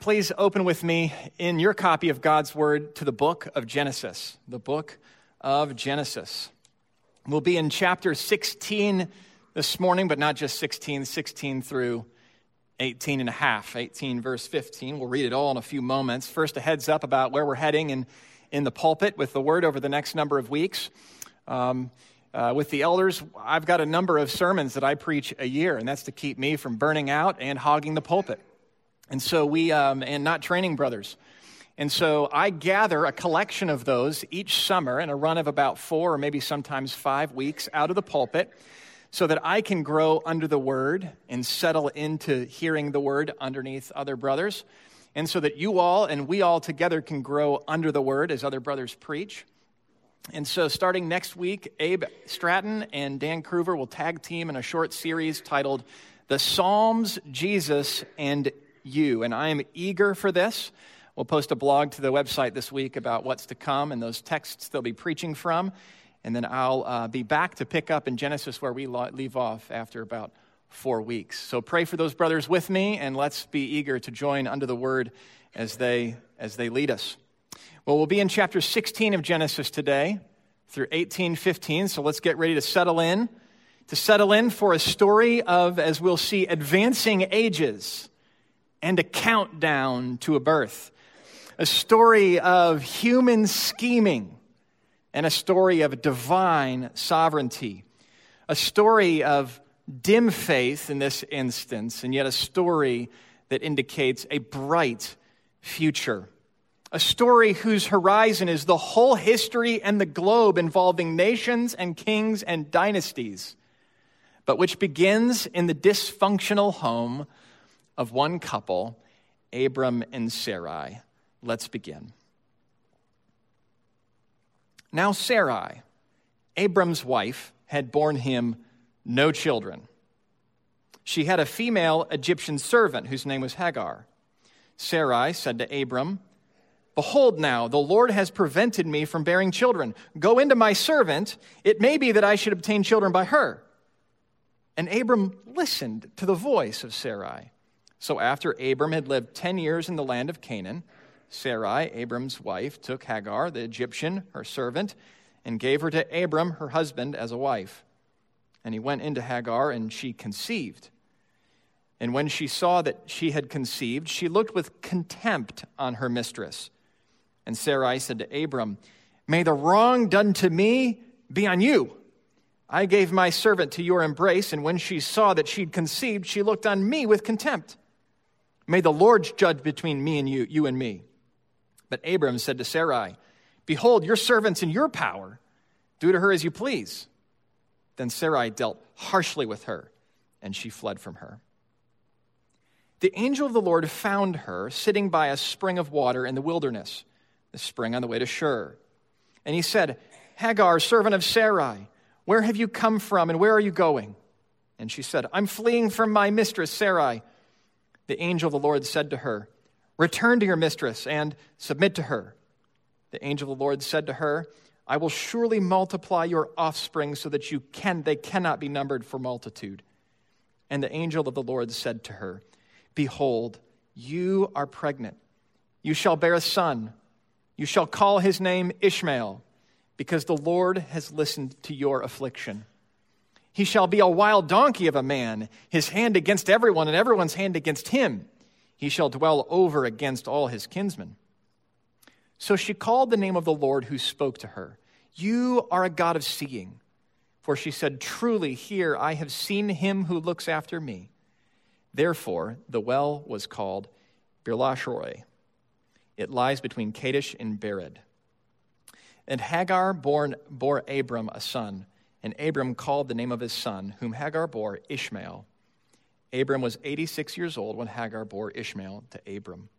please open with me in your copy of God's Word to the book of Genesis. The book of Genesis. We'll be in chapter 16 this morning, but not just 16 through 18 and a half, 18 verse 15. We'll read it all in a few moments. First, a heads up about where we're heading in the pulpit with the Word over the next number of weeks. With the elders, I've got a number of sermons that I preach a year, and that's to keep me from burning out and hogging the pulpit. And so and not training brothers. And so I gather a collection of those each summer in a run of about 4 or maybe sometimes 5 weeks out of the pulpit so that I can grow under the Word and settle into hearing the Word underneath other brothers. And so that you all and we all together can grow under the Word as other brothers preach. And so starting next week, Abe Stratton and Dan Kruver will tag team in a short series titled The Psalms, Jesus, and You. And I am eager for this. We'll post a blog to the website this week about what's to come and those texts they'll be preaching from. And then I'll be back to pick up in Genesis where we leave off after about 4 weeks. So pray for those brothers with me, and let's be eager to join under the Word as they lead us. Well, we'll be in chapter 16 of Genesis today through 18:15, so let's get ready to settle in for a story of, as we'll see, advancing ages and a countdown to a birth. A story of human scheming and a story of divine sovereignty. A story of dim faith in this instance, and yet a story that indicates a bright future. A story whose horizon is the whole history and the globe involving nations and kings and dynasties, but which begins in the dysfunctional home of one couple, Abram and Sarai. Let's begin. Now Sarai, Abram's wife, had borne him no children. She had a female Egyptian servant whose name was Hagar. Sarai said to Abram, "Behold now, the Lord has prevented me from bearing children. Go into my servant. It may be that I should obtain children by her." And Abram listened to the voice of Sarai. So after Abram had lived 10 years in the land of Canaan, Sarai, Abram's wife, took Hagar, the Egyptian, her servant, and gave her to Abram, her husband, as a wife. And he went into Hagar, and she conceived. And when she saw that she had conceived, she looked with contempt on her mistress. And Sarai said to Abram, "May the wrong done to me be on you. I gave my servant to your embrace, and when she saw that she'd conceived, she looked on me with contempt. May the Lord judge between me and you and me." But Abram said to Sarai, "Behold, your servant's in your power. Do to her as you please." Then Sarai dealt harshly with her, and she fled from her. The angel of the Lord found her sitting by a spring of water in the wilderness, the spring on the way to Shur. And he said, "Hagar, servant of Sarai, where have you come from and where are you going?" And she said, "I'm fleeing from my mistress Sarai." The angel of the Lord said to her, "Return to your mistress and submit to her." The angel of the Lord said to her, "I will surely multiply your offspring so that they cannot be numbered for multitude." And the angel of the Lord said to her, "Behold, you are pregnant. You shall bear a son. You shall call his name Ishmael, because the Lord has listened to your affliction. He shall be a wild donkey of a man, his hand against everyone and everyone's hand against him. He shall dwell over against all his kinsmen." So she called the name of the Lord who spoke to her, "You are a God of seeing." For she said, "Truly here I have seen him who looks after me." Therefore, the well was called Beer-lahai-roi. It lies between Kadesh and Bered. And Hagar bore Abram a son, and Abram called the name of his son, whom Hagar bore, Ishmael. Abram was 86 years old when Hagar bore Ishmael to Abram.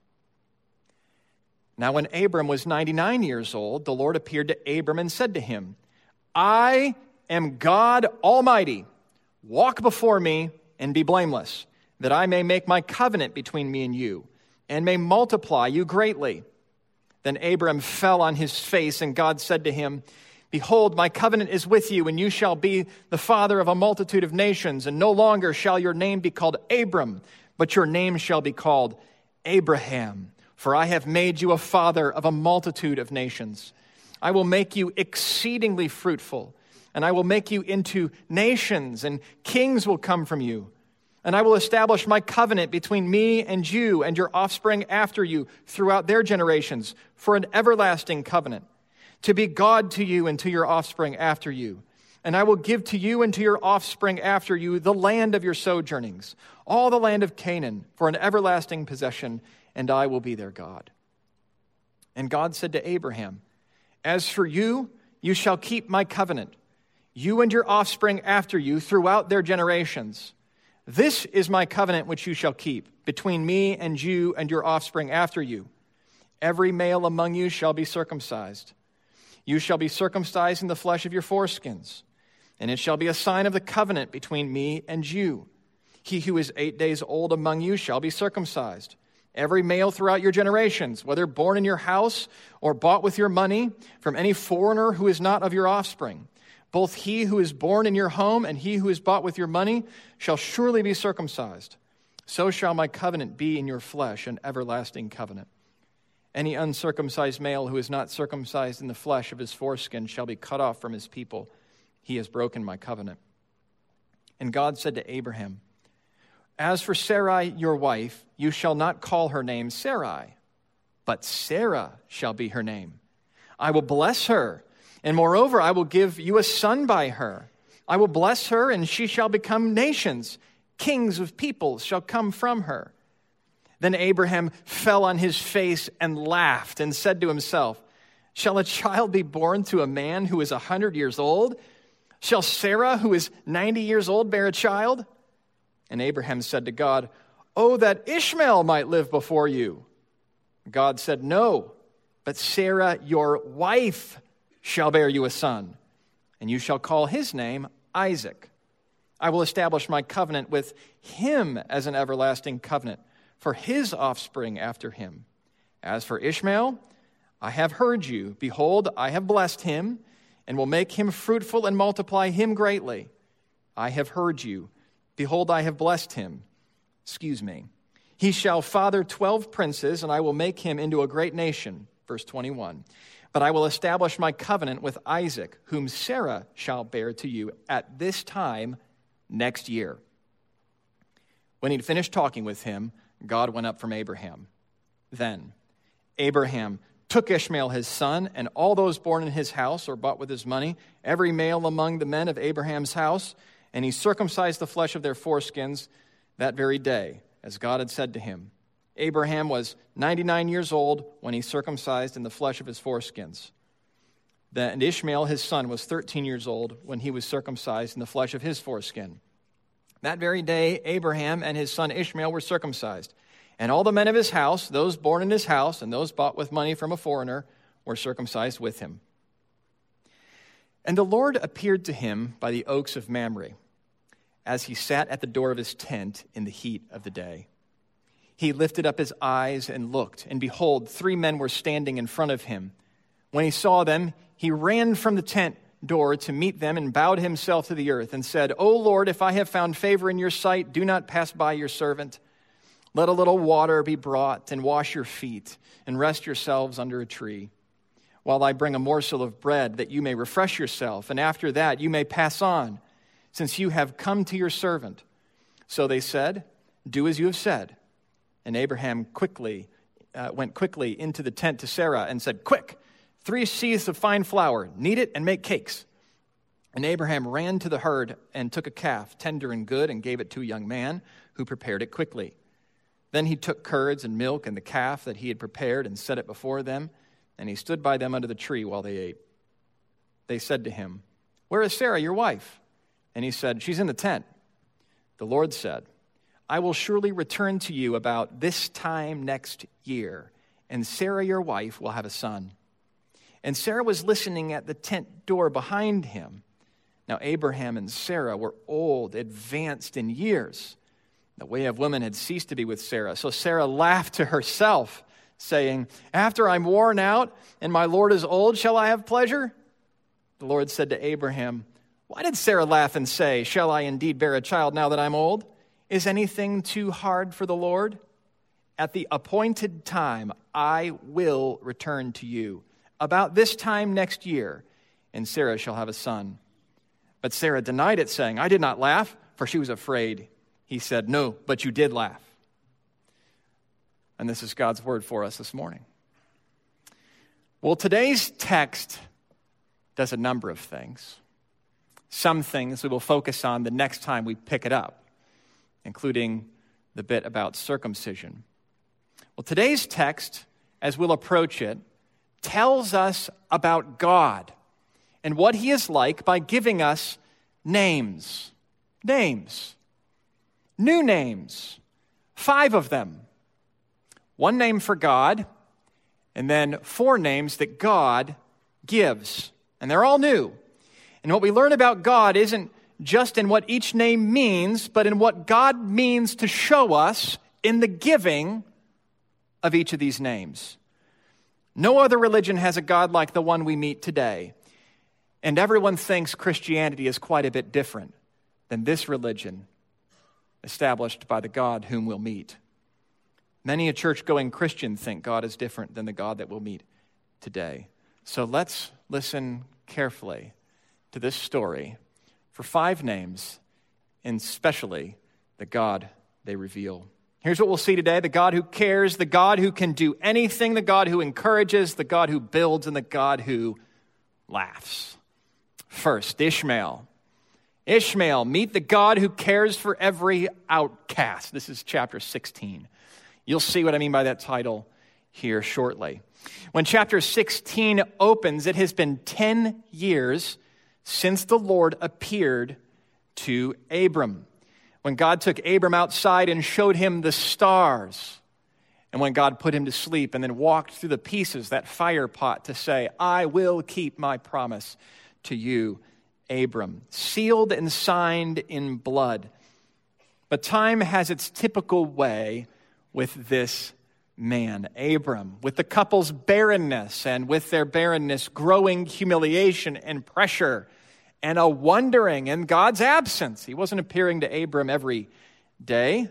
Now when Abram was 99 years old, the Lord appeared to Abram and said to him, "I am God Almighty. Walk before me and be blameless, that I may make my covenant between me and you, and may multiply you greatly." Then Abram fell on his face, and God said to him, "Behold, my covenant is with you, and you shall be the father of a multitude of nations, and no longer shall your name be called Abram, but your name shall be called Abraham, for I have made you a father of a multitude of nations. I will make you exceedingly fruitful, and I will make you into nations, and kings will come from you. And I will establish my covenant between me and you and your offspring after you throughout their generations for an everlasting covenant, to be God to you and to your offspring after you. And I will give to you and to your offspring after you the land of your sojournings, all the land of Canaan, for an everlasting possession, and I will be their God. And God said to Abraham, as for you, you shall keep my covenant, you and your offspring after you throughout their generations. This is my covenant which you shall keep between me and you and your offspring after you. Every male among you shall be circumcised. You shall be circumcised in the flesh of your foreskins, and it shall be a sign of the covenant between me and you. He who is 8 days old among you shall be circumcised. Every male throughout your generations, whether born in your house or bought with your money from any foreigner who is not of your offspring, both he who is born in your home and he who is bought with your money shall surely be circumcised. So shall my covenant be in your flesh, an everlasting covenant. Any uncircumcised male who is not circumcised in the flesh of his foreskin shall be cut off from his people. He has broken my covenant. And God said to Abraham, as for Sarai, your wife, you shall not call her name Sarai, but Sarah shall be her name. I will bless her, and moreover, I will give you a son by her. I will bless her, and she shall become nations. Kings of peoples shall come from her. Then Abraham fell on his face and laughed and said to himself, shall a child be born to a man who is 100 years old? Shall Sarah, who is 90 years old, bear a child? And Abraham said to God, oh, that Ishmael might live before you. God said, no, but Sarah, your wife, shall bear you a son, and you shall call his name Isaac. I will establish my covenant with him as an everlasting covenant for his offspring after him. As for Ishmael, I have heard you. Behold, I have blessed him, and will make him fruitful and multiply him greatly. I have heard you. Behold, I have blessed him. He shall father 12 princes, and I will make him into a great nation. Verse 21. But I will establish my covenant with Isaac, whom Sarah shall bear to you at this time next year. When he'd finished talking with him, God went up from Abraham. Then Abraham took Ishmael his son, and all those born in his house or bought with his money, every male among the men of Abraham's house, and he circumcised the flesh of their foreskins that very day, as God had said to him. Abraham was 99 years old when he circumcised in the flesh of his foreskins. And Ishmael, his son, was 13 years old when he was circumcised in the flesh of his foreskin. That very day, Abraham and his son Ishmael were circumcised. And all the men of his house, those born in his house and those bought with money from a foreigner, were circumcised with him. And the Lord appeared to him by the oaks of Mamre, as he sat at the door of his tent in the heat of the day. He lifted up his eyes and looked, and behold, 3 men were standing in front of him. When he saw them, he ran from the tent door to meet them and bowed himself to the earth and said, O Lord, if I have found favor in your sight, do not pass by your servant. Let a little water be brought and wash your feet and rest yourselves under a tree, while I bring a morsel of bread that you may refresh yourself, and after that you may pass on, since you have come to your servant. So they said, do as you have said. And Abraham went quickly into the tent to Sarah and said, quick, 3 seahs of fine flour, knead it and make cakes. And Abraham ran to the herd and took a calf, tender and good, and gave it to a young man who prepared it quickly. Then he took curds and milk and the calf that he had prepared and set it before them, and he stood by them under the tree while they ate. They said to him, where is Sarah, your wife? And he said, she's in the tent. The Lord said, I will surely return to you about this time next year, and Sarah, your wife, will have a son. And Sarah was listening at the tent door behind him. Now Abraham and Sarah were old, advanced in years. The way of women had ceased to be with Sarah. So Sarah laughed to herself, saying, after I'm worn out and my Lord is old, shall I have pleasure? The Lord said to Abraham, why did Sarah laugh and say, shall I indeed bear a child now that I'm old? Is anything too hard for the Lord? at the appointed time, I will return to you. About this time next year, and Sarah shall have a son. But Sarah denied it, saying, I did not laugh, for she was afraid. He said, no, but you did laugh. And this is God's word for us this morning. Well, today's text does a number of things. Some things we will focus on the next time we pick it up, including the bit about circumcision. Well, today's text, as we'll approach it, tells us about God and what he is like by giving us names. Names. New names. 5 of them. 1 name for God, and then 4 names that God gives. And they're all new. And what we learn about God isn't just in what each name means, but in what God means to show us in the giving of each of these names. No other religion has a God like the one we meet today. And everyone thinks Christianity is quite a bit different than this religion established by the God whom we'll meet. Many a church-going Christian think God is different than the God that we'll meet today. So let's listen carefully to this story for 5 names, and especially the God they reveal. Here's what we'll see today: the God who cares, the God who can do anything, the God who encourages, the God who builds, and the God who laughs. First, Ishmael. Ishmael, meet the God who cares for every outcast. This is chapter 16. You'll see what I mean by that title here shortly. When chapter 16 opens, it has been 10 years since the Lord appeared to Abram. When God took Abram outside and showed him the stars, and when God put him to sleep and then walked through the pieces, that fire pot, to say, I will keep my promise to you, Abram, sealed and signed in blood. But time has its typical way with this man, Abram, with the couple's barrenness, and with their barrenness growing humiliation and pressure and a wondering in God's absence. He wasn't appearing to Abram every day.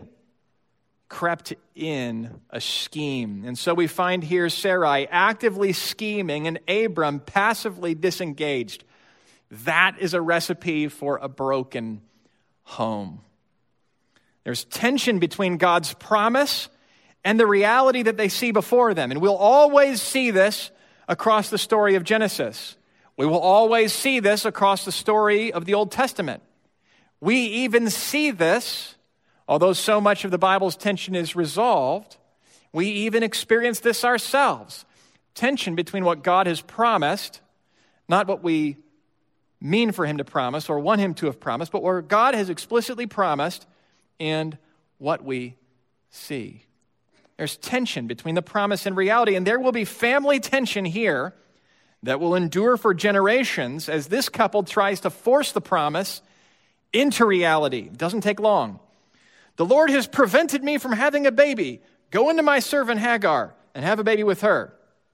Crept in a scheme. And so we find here Sarai actively scheming and Abram passively disengaged. That is a recipe for a broken home. There's tension between God's promise and the reality that they see before them. And we'll always see this across the story of Genesis. We will always see this across the story of the Old Testament. We even see this, although so much of the Bible's tension is resolved, we even experience this ourselves. Tension between what God has promised, not what we mean for him to promise or want him to have promised, but what God has explicitly promised and what we see. There's tension between the promise and reality, and there will be family tension here that will endure for generations as this couple tries to force the promise into reality. It doesn't take long. The Lord has prevented me from having a baby. Go into my servant Hagar and have a baby with her.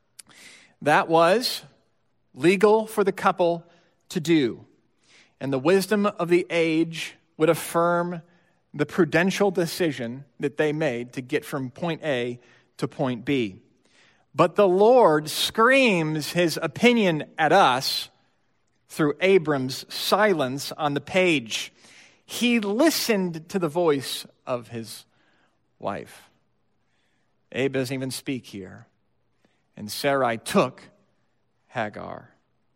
That was legal for the couple to do. And the wisdom of the age would affirm the prudential decision that they made to get from point A to point B. But the Lord screams his opinion at us through Abram's silence on the page. He listened to the voice of his wife. Abe doesn't even speak here. And Sarai took Hagar.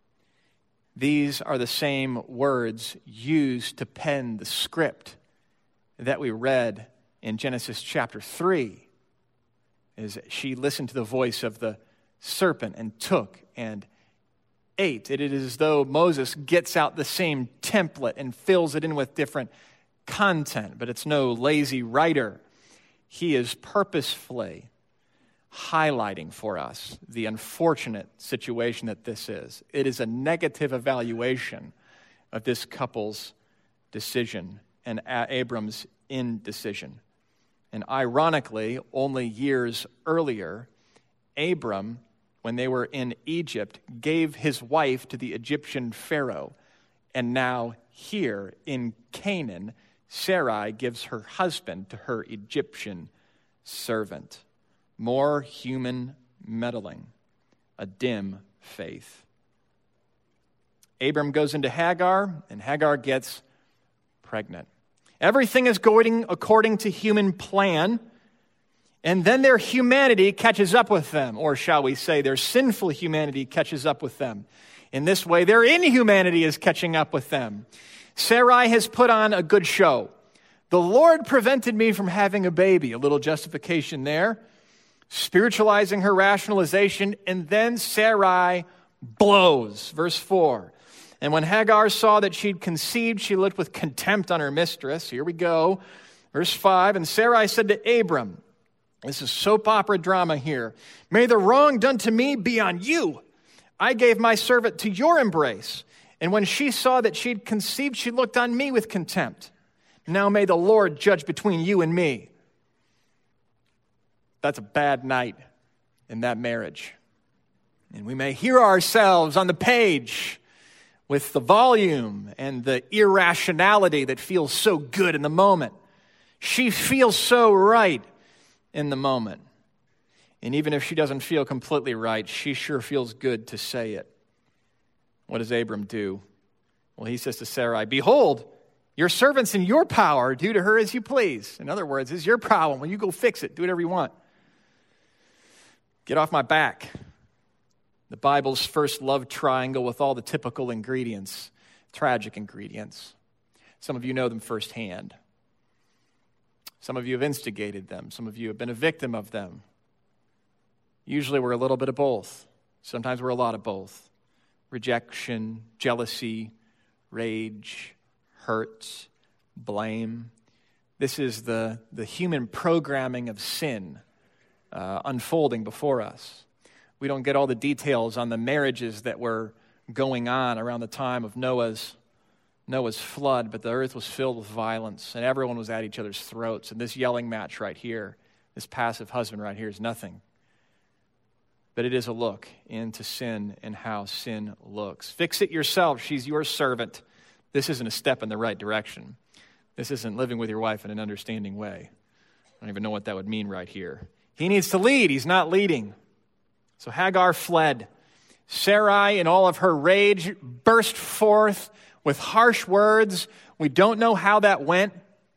These are the same words used to pen the script that we read in Genesis chapter 3. As she listened to the voice of the serpent and took and ate. It is as though Moses gets out the same template and fills it in with different content, but it's no lazy writer. He is purposefully highlighting for us the unfortunate situation that this is. It is a negative evaluation of this couple's decision and Abram's indecision. And ironically, only years earlier, Abram, when they were in Egypt, gave his wife to the Egyptian Pharaoh. And now here in Canaan, Sarai gives her husband to her Egyptian servant. more human meddling, a dim faith. Abram goes into Hagar, and Hagar gets pregnant. Everything is going according to human plan, and then their humanity catches up with them, or shall we say their sinful humanity catches up with them. In this way, their inhumanity is catching up with them. Sarai has put on a good show. The Lord prevented me from having a baby. A little justification there. Spiritualizing her rationalization, and then Sarai blows. Verse 4. And when Hagar saw that she'd conceived, she looked with contempt on her mistress. Here we go. Verse 5. And Sarai said to Abram, this is soap opera drama here, may the wrong done to me be on you. I gave my servant to your embrace. And when she saw that she'd conceived, she looked on me with contempt. Now may the Lord judge between you and me. That's a bad night in that marriage. And we may hear ourselves on the page with the volume and the irrationality that feels so good in the moment. She feels so right in the moment. And even if she doesn't feel completely right, she sure feels good to say it. What does Abram do? Well, he says to Sarai, behold, your servant's in your power. Do to her as you please. In other words, it's your problem. Well, you go fix it. Do whatever you want. Get off my back. The Bible's first love triangle with all the typical ingredients, tragic ingredients. Some of you know them firsthand. Some of you have instigated them. Some of you have been a victim of them. Usually we're a little bit of both. Sometimes we're a lot of both. Rejection, jealousy, rage, hurt, blame. This is the human programming of sin unfolding before us. We don't get all the details on the marriages that were going on around the time of Noah's flood, but the earth was filled with violence, and everyone was at each other's throats. And this yelling match right here, this passive husband right here, is nothing. But it is a look into sin and how sin looks. Fix it yourself. She's your servant. This isn't a step in the right direction. This isn't living with your wife in an understanding way. I don't even know what that would mean right here. He needs to lead. He's not leading. So Hagar fled. Sarai, in all of her rage, burst forth with harsh words. We don't know how that went.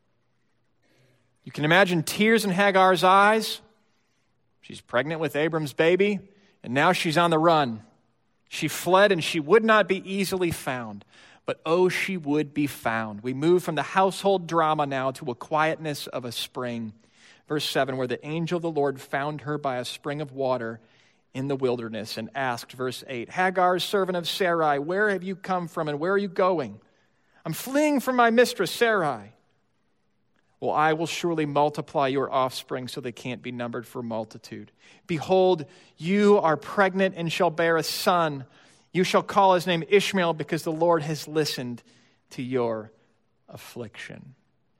You can imagine tears in Hagar's eyes. She's pregnant with Abram's baby, and now she's on the run. She fled, and she would not be easily found. But oh, she would be found. We move from the household drama now to a quietness of a spring. Verse 7, where the angel of the Lord found her by a spring of water in the wilderness and asked, verse 8, Hagar, servant of Sarai, where have you come from and where are you going? I'm fleeing from my mistress Sarai. Well, I will surely multiply your offspring so they can't be numbered for multitude. Behold, you are pregnant and shall bear a son. You shall call his name Ishmael because the Lord has listened to your affliction.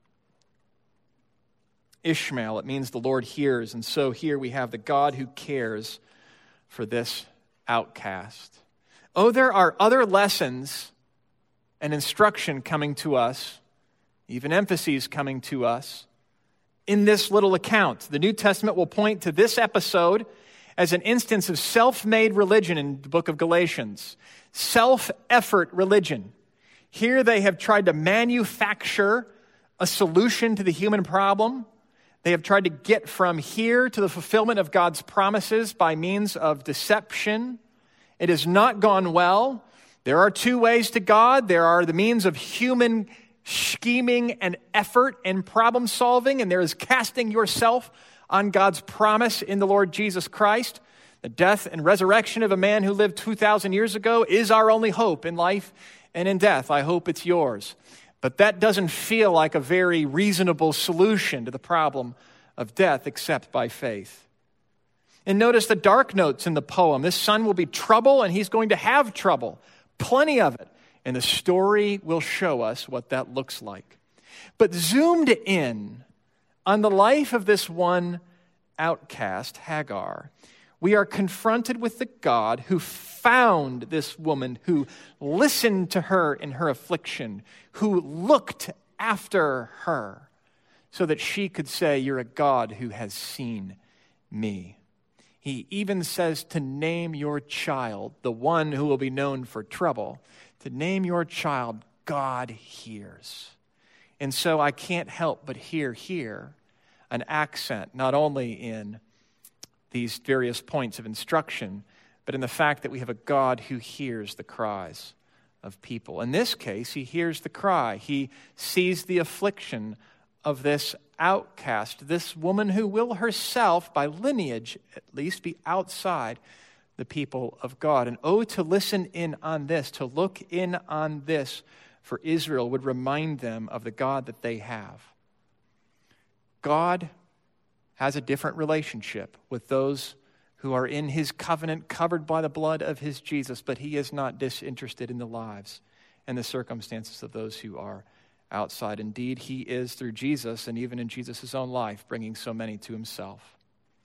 Ishmael, it means the Lord hears. And so here we have the God who cares for this outcast. Oh, there are other lessons and instruction coming to us, even emphases coming to us in this little account. The New Testament will point to this episode as an instance of self-made religion in the book of Galatians. Self-effort religion. Here they have tried to manufacture a solution to the human problem. They have tried to get from here to the fulfillment of God's promises by means of deception. It has not gone well. There are two ways to God. There are the means of human scheming and effort and problem solving, and there is casting yourself on God's promise in the Lord Jesus Christ. The death and resurrection of a man who lived 2,000 years ago is our only hope in life and in death. I hope it's yours. But that doesn't feel like a very reasonable solution to the problem of death except by faith. And notice the dark notes in the poem. This son will be trouble, and he's going to have trouble. Plenty of it. And the story will show us what that looks like. But zoomed in on the life of this one outcast, Hagar, we are confronted with the God who found this woman, who listened to her in her affliction, who looked after her so that she could say, "You're a God who has seen me." He even says to name your child, the one who will be known for trouble, to name your child, God hears. And so I can't help but hear here an accent, not only in these various points of instruction, but in the fact that we have a God who hears the cries of people. In this case, he hears the cry. He sees the affliction of this outcast, this woman who will herself, by lineage at least, be outside the people of God. And to listen in on this, to look in on this for Israel would remind them of the God that they have. God has a different relationship with those who are in his covenant, covered by the blood of his Jesus, but he is not disinterested in the lives and the circumstances of those who are outside. Indeed, he is, through Jesus, and even in Jesus' own life, bringing so many to himself.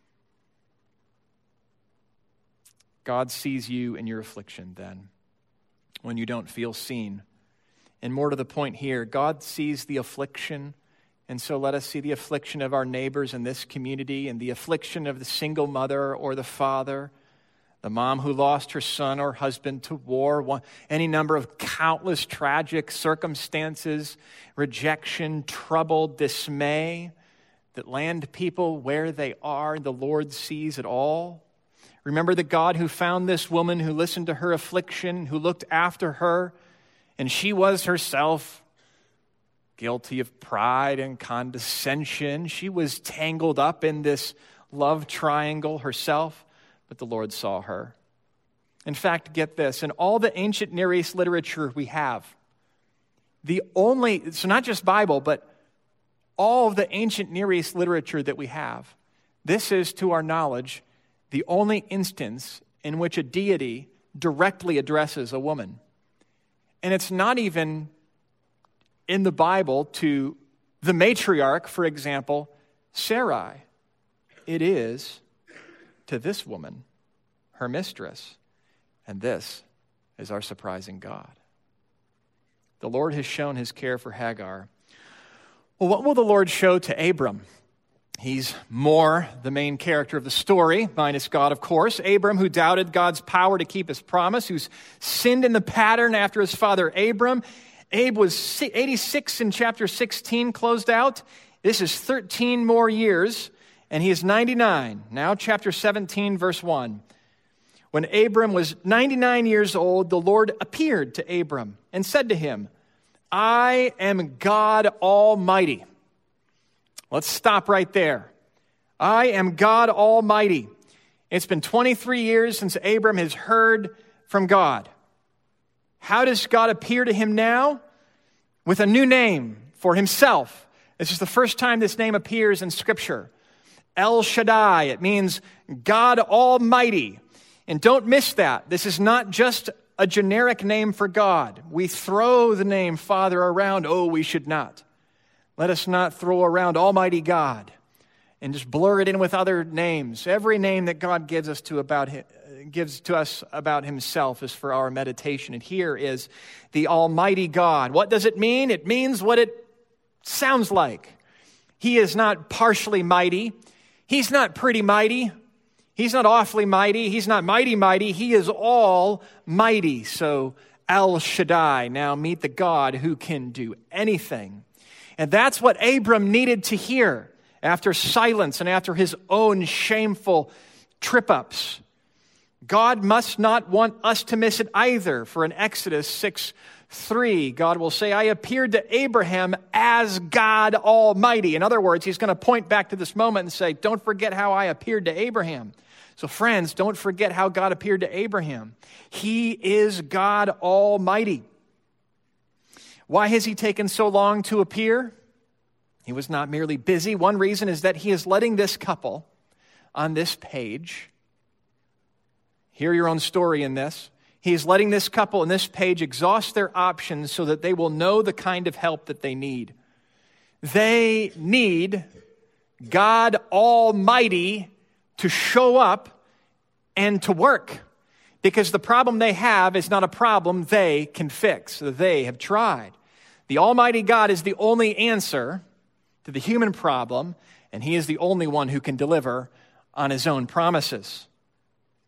God sees you in your affliction then, when you don't feel seen. And more to the point here, God sees the affliction, and so let us see the affliction of our neighbors in this community and the affliction of the single mother or the father, the mom who lost her son or husband to war, any number of countless tragic circumstances, rejection, trouble, dismay that land people where they are. The Lord sees it all. Remember the God who found this woman, who listened to her affliction, who looked after her, and she was herself guilty of pride and condescension. She was tangled up in this love triangle herself, but the Lord saw her. In fact, get this, in all the ancient Near East literature we have, so not just Bible, but all of the ancient Near East literature that we have, this is, to our knowledge, the only instance in which a deity directly addresses a woman. And it's not even in the Bible to the matriarch, for example, Sarai. It is to this woman, her mistress. And this is our surprising God. The Lord has shown his care for Hagar. Well, what will the Lord show to Abram? He's more the main character of the story, minus God, of course. Abram, who doubted God's power to keep his promise, who's sinned in the pattern after his father Abram. Abe was 86 in chapter 16, closed out. This is 13 more years, and he is 99. Now, chapter 17, verse 1. When Abram was 99 years old, the Lord appeared to Abram and said to him, I am God Almighty. Let's stop right there. I am God Almighty. It's been 23 years since Abram has heard from God. How does God appear to him now? With a new name for himself. This is the first time this name appears in Scripture. El Shaddai. It means God Almighty. And don't miss that. This is not just a generic name for God. We throw the name Father around. Oh, we should not. Let us not throw around Almighty God and just blur it in with other names. Every name that God gives to us about himself is for our meditation. And here is the Almighty God. What does it mean? It means what it sounds like. He is not partially mighty. He's not pretty mighty. He's not awfully mighty. He's not mighty. He is almighty. So El Shaddai. Now meet the God who can do anything. And that's what Abram needed to hear after silence and after his own shameful trip-ups. God must not want us to miss it either. For in Exodus 6:3, God will say, I appeared to Abraham as God Almighty. In other words, he's going to point back to this moment and say, don't forget how I appeared to Abraham. So friends, don't forget how God appeared to Abraham. He is God Almighty. Why has he taken so long to appear? He was not merely busy. One reason is that he is letting this couple on this page hear your own story in this. He is letting this couple in this page exhaust their options so that they will know the kind of help that they need. They need God Almighty to show up and to work. Because the problem they have is not a problem they can fix. They have tried. The Almighty God is the only answer to the human problem, and he is the only one who can deliver on his own promises.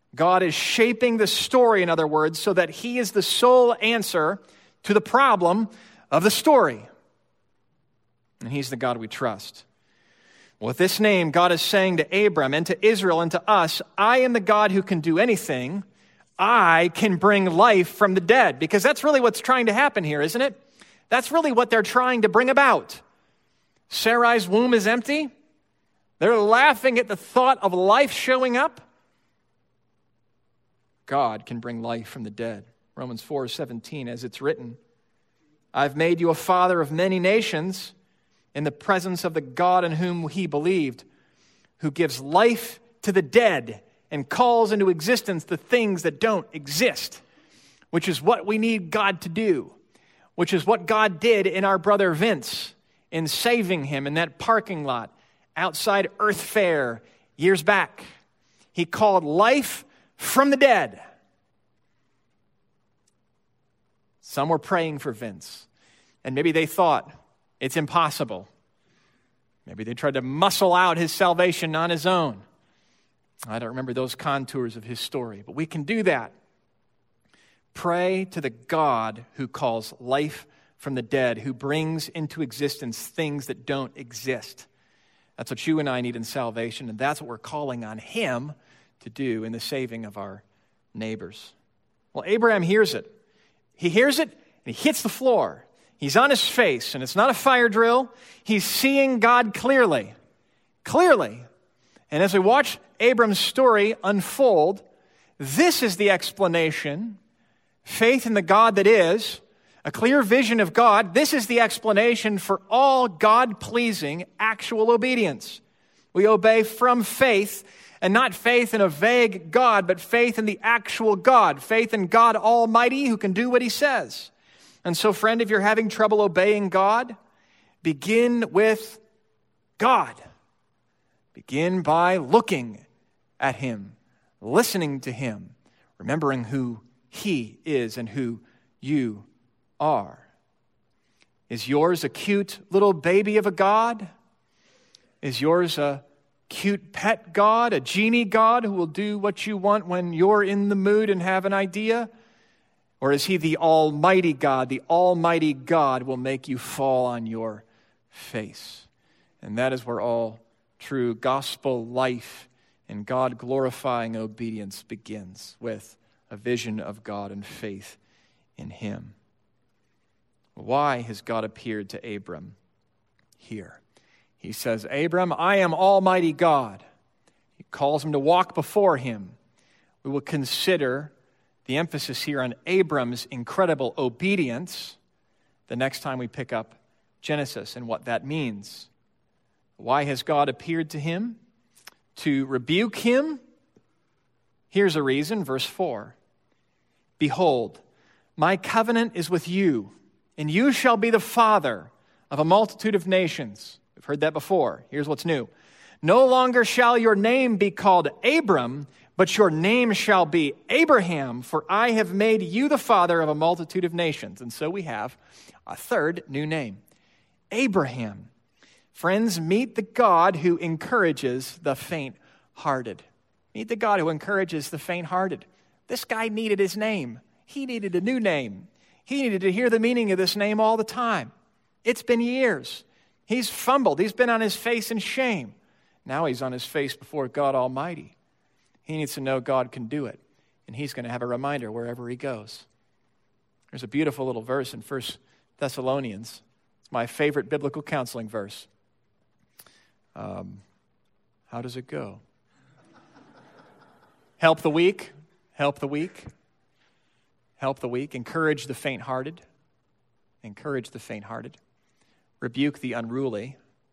God is shaping the story, in other words, so that he is the sole answer to the problem of the story. And he's the God we trust. With this name, God is saying to Abram and to Israel and to us, I am the God who can do anything. I can bring life from the dead. Because that's really what's trying to happen here, isn't it? That's really what they're trying to bring about. Sarai's womb is empty. They're laughing at the thought of life showing up. God can bring life from the dead. Romans 4:17, as it's written, I've made you a father of many nations in the presence of the God in whom he believed, who gives life to the dead and calls into existence the things that don't exist, which is what we need God to do, which is what God did in our brother Vince in saving him in that parking lot outside Earth Fair years back. He called life from the dead. Some were praying for Vince, and maybe they thought, it's impossible. Maybe they tried to muscle out his salvation on his own. I don't remember those contours of his story, but we can do that. Pray to the God who calls life from the dead, who brings into existence things that don't exist. That's what you and I need in salvation, and that's what we're calling on him to do in the saving of our neighbors. Well, Abraham hears it. He hears it, and he hits the floor. He's on his face, and it's not a fire drill. He's seeing God clearly. Clearly. And as we watch Abram's story unfold, this is the explanation. Faith in the God that is, a clear vision of God. This is the explanation for all God-pleasing actual obedience. We obey from faith, and not faith in a vague God, but faith in the actual God. Faith in God Almighty who can do what he says. And so, friend, if you're having trouble obeying God, begin with God. Begin by looking at him, listening to him, remembering who he is and who you are. Is yours a cute little baby of a God? Is yours a cute pet God, a genie God who will do what you want when you're in the mood and have an idea? Or is he the Almighty God? The Almighty God will make you fall on your face. And that is where all true gospel life and God-glorifying obedience begins, with a vision of God and faith in him. Why has God appeared to Abram here? He says, Abram, I am Almighty God. He calls him to walk before him. We will consider the emphasis here on Abram's incredible obedience the next time we pick up Genesis and what that means. Why has God appeared to him? To rebuke him? Here's a reason, verse 4. Behold, my covenant is with you, and you shall be the father of a multitude of nations. We've heard that before. Here's what's new. No longer shall your name be called Abram, but your name shall be Abraham, for I have made you the father of a multitude of nations. And so we have a third new name, Abraham. Friends, meet the God who encourages the faint-hearted. Meet the God who encourages the faint-hearted. This guy needed his name. He needed a new name. He needed to hear the meaning of this name all the time. It's been years. He's fumbled. He's been on his face in shame. Now he's on his face before God Almighty. He needs to know God can do it, and he's going to have a reminder wherever he goes. There's a beautiful little verse in 1 Thessalonians. It's my favorite biblical counseling verse. How does it go? Help the weak, help the weak, help the weak, encourage the faint-hearted, encourage the faint-hearted, rebuke the unruly,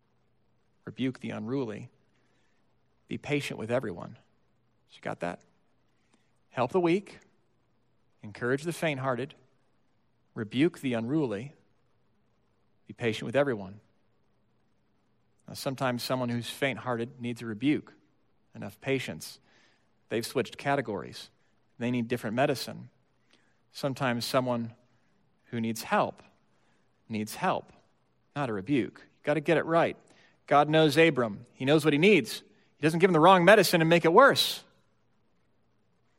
be patient with everyone. You got that? Help the weak, encourage the faint-hearted, rebuke the unruly, be patient with everyone. Now, sometimes someone who's faint-hearted needs a rebuke, enough patience. They've switched categories. They need different medicine. Sometimes someone who needs help, not a rebuke. You've got to get it right. God knows Abram. He knows what he needs. He doesn't give him the wrong medicine and make it worse.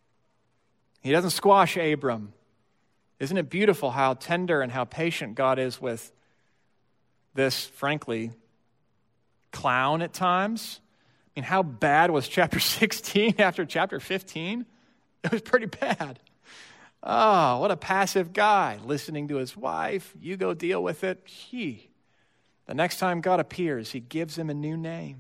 He doesn't squash Abram. Isn't it beautiful how tender and how patient God is with this, frankly, clown at times? I mean, how bad was chapter 16 after chapter 15? It was pretty bad. Oh, what a passive guy, listening to his wife. You go deal with it. The next time God appears, he gives him a new name.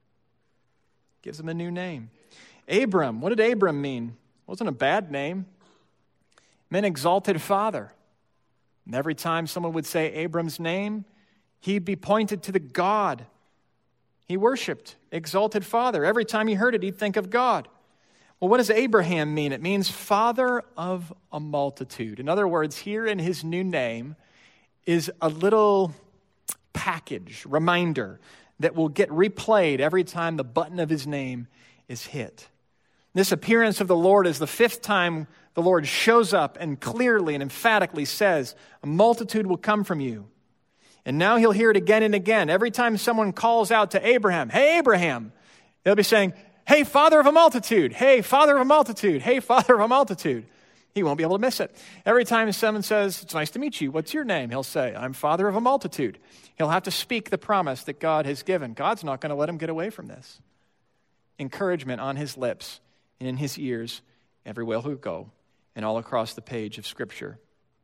Gives him a new name. Abram, what did Abram mean? It wasn't a bad name. It meant exalted father. And every time someone would say Abram's name, he'd be pointed to the God he worshiped, exalted father. Every time he heard it, he'd think of God. Well, what does Abraham mean? It means father of a multitude. In other words, here in his new name is a little package, reminder that will get replayed every time the button of his name is hit. This appearance of the Lord is the fifth time the Lord shows up and clearly and emphatically says, a multitude will come from you. And now he'll hear it again and again. Every time someone calls out to Abraham, hey, Abraham, they'll be saying, hey, father of a multitude. Hey, father of a multitude. Hey, father of a multitude. He won't be able to miss it. Every time someone says, it's nice to meet you. What's your name? He'll say, I'm father of a multitude. He'll have to speak the promise that God has given. God's not going to let him get away from this. Encouragement on his lips and in his ears everywhere he'll go and all across the page of Scripture.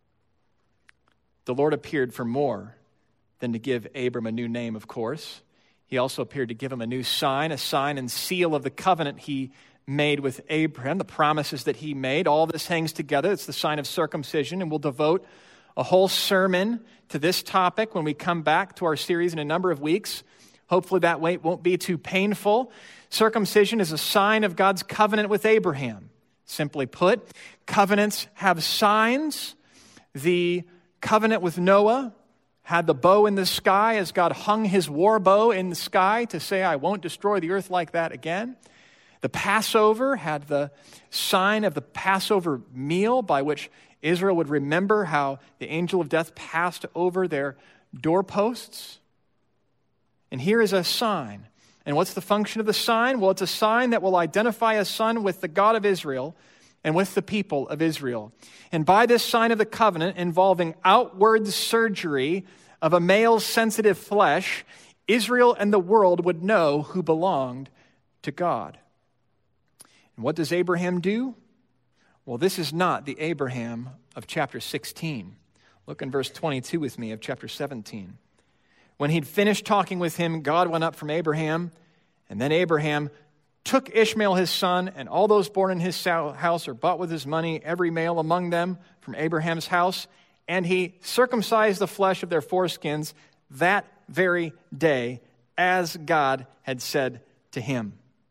The Lord appeared for more than to give Abram a new name, of course. He also appeared to give him a new sign, a sign and seal of the covenant he made with Abraham, the promises that he made. All this hangs together. It's the sign of circumcision, and we'll devote a whole sermon to this topic when we come back to our series in a number of weeks. Hopefully that wait won't be too painful. Circumcision is a sign of God's covenant with Abraham. Simply put, covenants have signs. The covenant with Noah had the bow in the sky as God hung his war bow in the sky to say, I won't destroy the earth like that again. The Passover had the sign of the Passover meal by which Israel would remember how the angel of death passed over their doorposts. And here is a sign. And what's the function of the sign? Well, it's a sign that will identify a son with the God of Israel and with the people of Israel. And by this sign of the covenant involving outward surgery of a male's sensitive flesh, Israel and the world would know who belonged to God. And what does Abraham do? Well, this is not the Abraham of chapter 16. Look in verse 22 with me of chapter 17. When he'd finished talking with him, God went up from Abraham, and then Abraham took Ishmael his son, and all those born in his house or bought with his money, every male among them from Abraham's house, and he circumcised the flesh of their foreskins that very day, as God had said to him.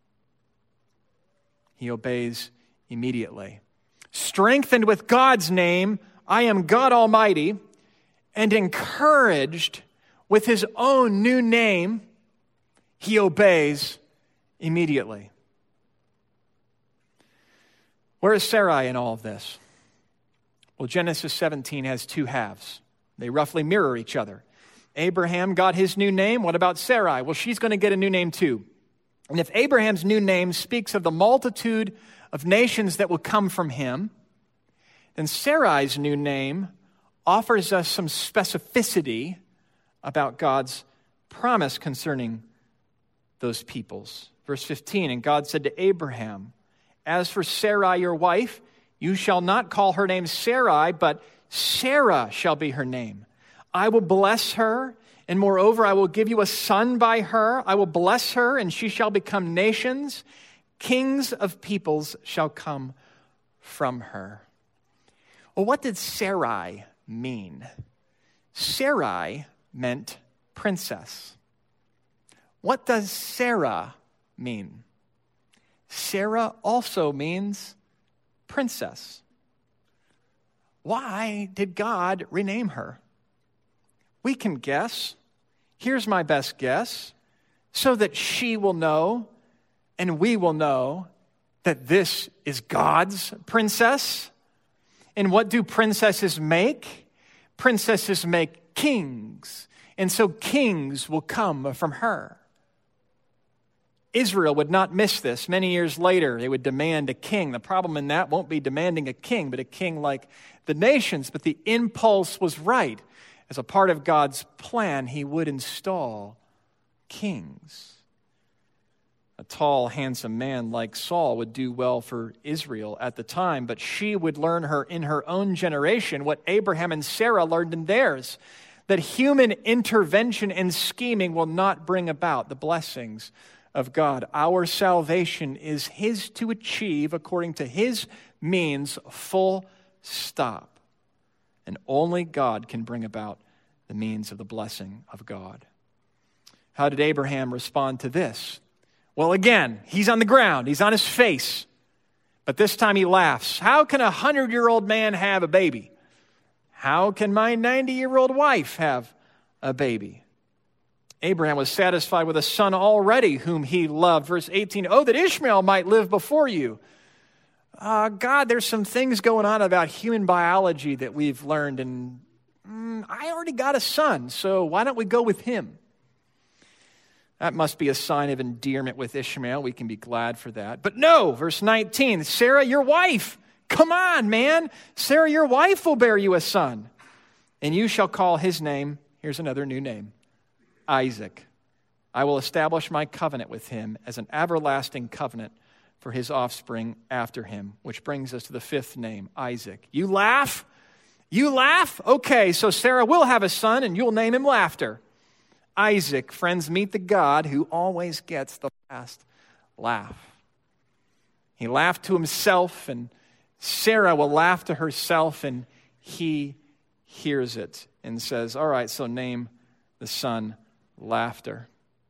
He obeys immediately. Strengthened with God's name, I am God Almighty, and encouraged with his own new name, he obeys immediately. Where is Sarai in all of this? Well, Genesis 17 has two halves. They roughly mirror each other. Abraham got his new name. What about Sarai? Well, she's going to get a new name too. And if Abraham's new name speaks of the multitude of nations that will come from him, then Sarai's new name offers us some specificity about God's promise concerning those peoples. Verse 15, and God said to Abraham, as for Sarai your wife, you shall not call her name Sarai, but Sarah shall be her name. I will bless her, and moreover, I will give you a son by her. I will bless her, and she shall become nations. Kings of peoples shall come from her. Well, what did Sarai mean? Sarai meant princess. What does Sarah mean? Sarah also means princess. Why did God rename her? We can guess. Here's my best guess. So that she will know and we will know that this is God's princess. And what do princesses make? Princesses make kings. And so kings will come from her. Israel would not miss this. Many years later, they would demand a king. The problem in that won't be demanding a king, but a king like the nations. But the impulse was right. As a part of God's plan, he would install kings. A tall, handsome man like Saul would do well for Israel at the time, but she would learn in her own generation what Abraham and Sarah learned in theirs, that human intervention and scheming will not bring about the blessings of God. Our salvation is his to achieve according to his means, full stop. And only God can bring about the means of the blessing of God. How did Abraham respond to this? Well, again, he's on the ground. He's on his face. But this time he laughs. How can a 100-year-old man have a baby? How can my 90-year-old wife have a baby? Abraham was satisfied with a son already whom he loved. Verse 18, oh, that Ishmael might live before you. God, there's some things going on about human biology that we've learned, and I already got a son, so why don't we go with him? That must be a sign of endearment with Ishmael. We can be glad for that. But no, verse 19, Sarah, your wife. Come on, man. Sarah, your wife will bear you a son. And you shall call his name, here's another new name, Isaac. I will establish my covenant with him as an everlasting covenant for his offspring after him. Which brings us to the fifth name, Isaac. You laugh? You laugh? Okay, so Sarah will have a son and you'll name him Laughter. Isaac, friends, meet the God who always gets the last laugh. He laughed to himself, and Sarah will laugh to herself, and he hears it and says, all right, so name the son Laughter.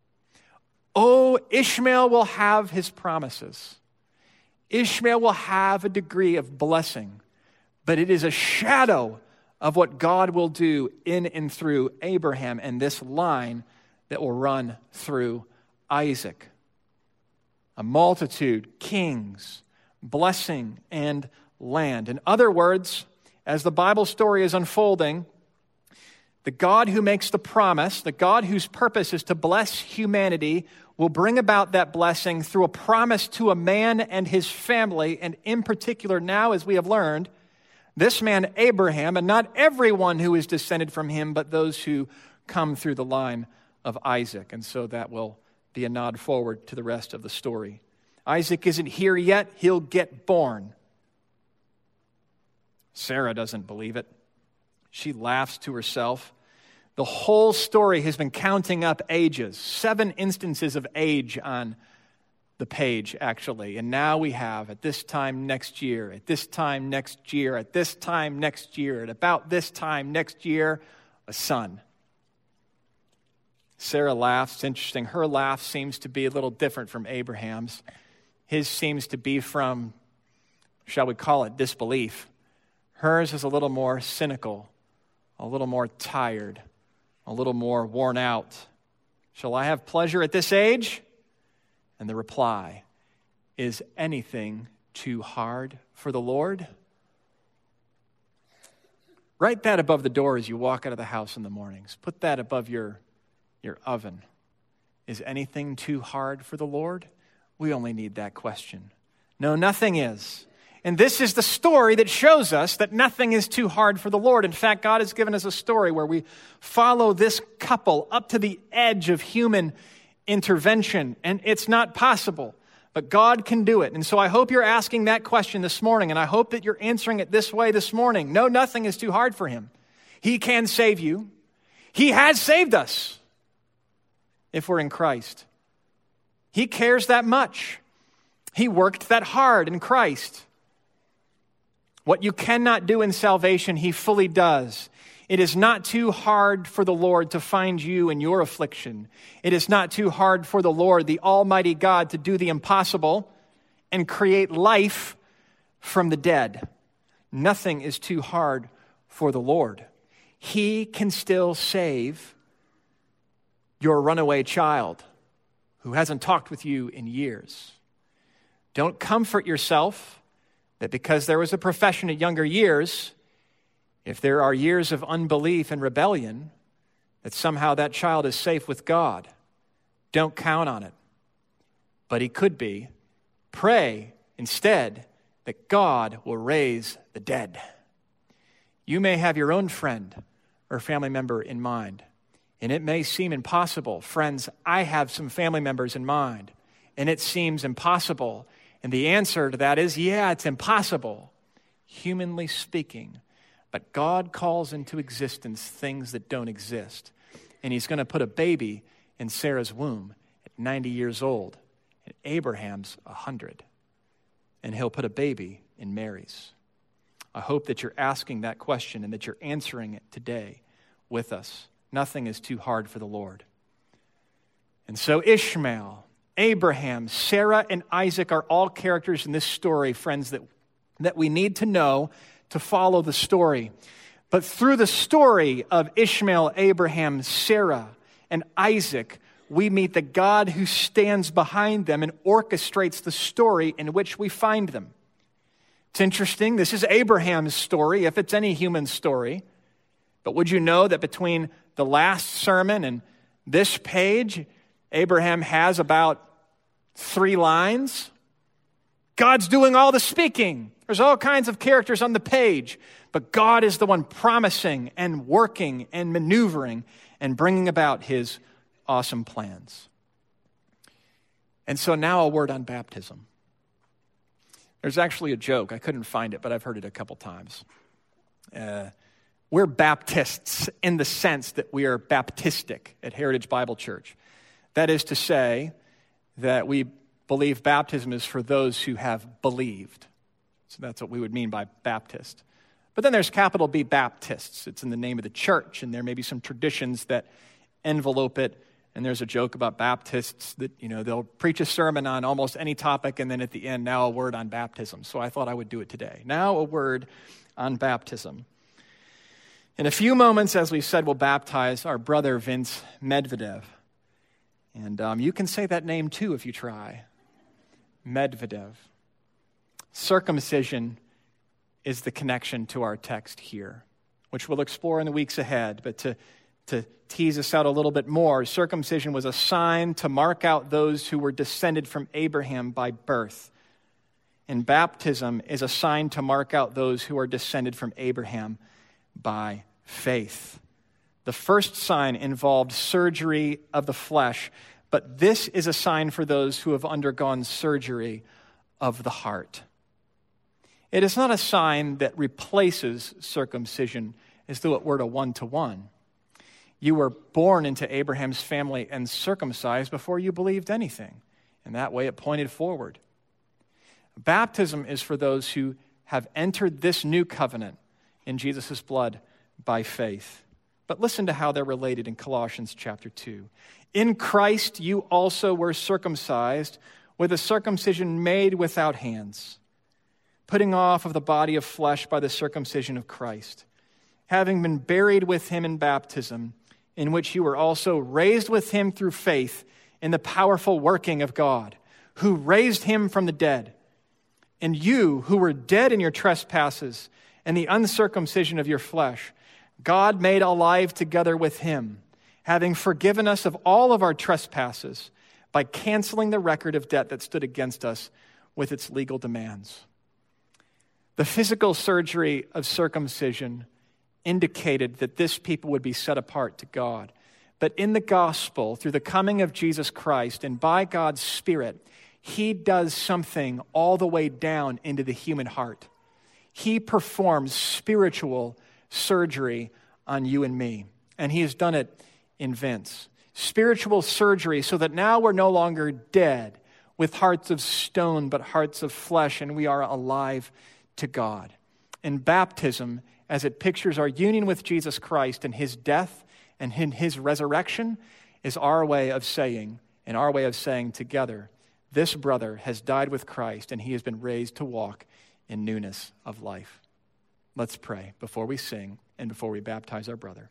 Oh, Ishmael will have his promises. Ishmael will have a degree of blessing, but it is a shadow of what God will do in and through Abraham and this line that will run through Isaac. A multitude, kings, blessing, and land. In other words, as the Bible story is unfolding, the God who makes the promise, the God whose purpose is to bless humanity, will bring about that blessing through a promise to a man and his family, and in particular now, as we have learned, this man, Abraham, and not everyone who is descended from him, but those who come through the line of Isaac. And so that will be a nod forward to the rest of the story. Isaac isn't here yet. He'll get born. Sarah doesn't believe it. She laughs to herself. The whole story has been counting up ages, 7 instances of age on the page, actually. And now we have at this time next year, at this time next year, at this time next year, at about this time next year, a son. Sarah laughs. It's interesting. Her laugh seems to be a little different from Abraham's. His seems to be from, shall we call it, disbelief. Hers is a little more cynical, a little more tired, a little more worn out. Shall I have pleasure at this age? And the reply, is anything too hard for the Lord? Write that above the door as you walk out of the house in the mornings. Put that above your oven. Is anything too hard for the Lord? We only need that question. No, nothing is. And this is the story that shows us that nothing is too hard for the Lord. In fact, God has given us a story where we follow this couple up to the edge of human intervention, and it's not possible, but God can do it. And so I hope you're asking that question this morning, and I hope that you're answering it this way this morning. No, nothing is too hard for him. He can save you. He has saved us if we're in Christ. He cares that much. He worked that hard in Christ. What you cannot do in salvation, he fully does. It is not too hard for the Lord to find you in your affliction. It is not too hard for the Lord, the Almighty God, to do the impossible and create life from the dead. Nothing is too hard for the Lord. He can still save your runaway child who hasn't talked with you in years. Don't comfort yourself that because there was a profession at younger years, if there are years of unbelief and rebellion, that somehow that child is safe with God. Don't count on it. but he could be. Pray instead that God will raise the dead. You may have your own friend or family member in mind, and it may seem impossible. Friends, I have some family members in mind, and it seems impossible. And the answer to that is, yeah, it's impossible, humanly speaking. But God calls into existence things that don't exist. And he's going to put a baby in Sarah's womb at 90 years old, and Abraham's 100. And he'll put a baby in Mary's. I hope that you're asking that question and that you're answering it today with us. Nothing is too hard for the Lord. And so Ishmael, Abraham, Sarah, and Isaac are all characters in this story, friends, that we need to know to follow the story. But through the story of Ishmael, Abraham, Sarah, and Isaac, we meet the God who stands behind them and orchestrates the story in which we find them. It's interesting. This is Abraham's story, if it's any human story. But would you know that between the last sermon and this page, Abraham has about 3 lines? God's doing all the speaking. There's all kinds of characters on the page, but God is the one promising and working and maneuvering and bringing about his awesome plans. And so now a word on baptism. There's actually a joke. I couldn't find it, but I've heard it a couple times. We're Baptists in the sense that we are Baptistic at Heritage Bible Church. That is to say that we believe baptism is for those who have believed. So that's what we would mean by Baptist. But then there's capital B Baptists. It's in the name of the church, and there may be some traditions that envelope it. And there's a joke about Baptists that, they'll preach a sermon on almost any topic, and then at the end, now a word on baptism. So I thought I would do it today. Now a word on baptism. In a few moments, as we said, we'll baptize our brother Vince Medvedev. And you can say that name too if you try. Medvedev. Circumcision is the connection to our text here, which we'll explore in the weeks ahead. But to tease us out a little bit more, circumcision was a sign to mark out those who were descended from Abraham by birth. And baptism is a sign to mark out those who are descended from Abraham by faith. The first sign involved surgery of the flesh, but this is a sign for those who have undergone surgery of the heart. It is not a sign that replaces circumcision as though it were a one-to-one. You were born into Abraham's family and circumcised before you believed anything. And that way it pointed forward. Baptism is for those who have entered this new covenant in Jesus' blood by faith. But listen to how they're related in Colossians chapter 2. In Christ you also were circumcised with a circumcision made without hands, putting off of the body of flesh by the circumcision of Christ, having been buried with him in baptism, in which you were also raised with him through faith in the powerful working of God, who raised him from the dead. And you, who were dead in your trespasses and the uncircumcision of your flesh, God made alive together with him, having forgiven us of all of our trespasses by canceling the record of debt that stood against us with its legal demands. The physical surgery of circumcision indicated that this people would be set apart to God. But in the gospel, through the coming of Jesus Christ and by God's Spirit, he does something all the way down into the human heart. He performs spiritual surgery on you and me. And he has done it in Vince. Spiritual surgery so that now we're no longer dead with hearts of stone, but hearts of flesh, and we are alive to God. In baptism, as it pictures our union with Jesus Christ and his death and in his resurrection, is our way of saying together, this brother has died with Christ and he has been raised to walk in newness of life. Let's pray before we sing and before we baptize our brother.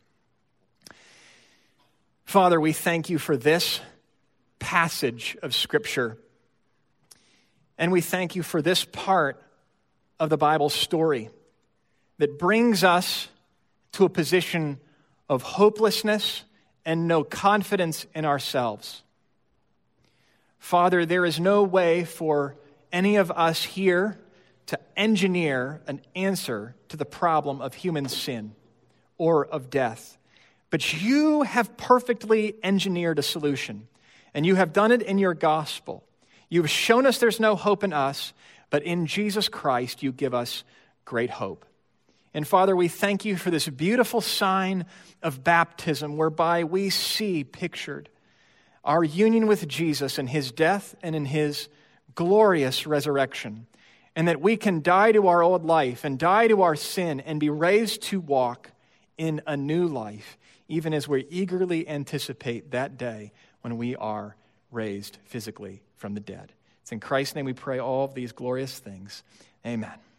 Father, we thank you for this passage of Scripture. And we thank you for this part of the Bible story that brings us to a position of hopelessness and no confidence in ourselves. Father, there is no way for any of us here to engineer an answer to the problem of human sin or of death. But you have perfectly engineered a solution, and you have done it in your gospel. You've shown us there's no hope in us, but in Jesus Christ you give us great hope. And Father, we thank you for this beautiful sign of baptism whereby we see pictured our union with Jesus in his death and in his glorious resurrection, and that we can die to our old life and die to our sin and be raised to walk in a new life, even as we eagerly anticipate that day when we are raised physically from the dead. It's in Christ's name we pray all of these glorious things. Amen.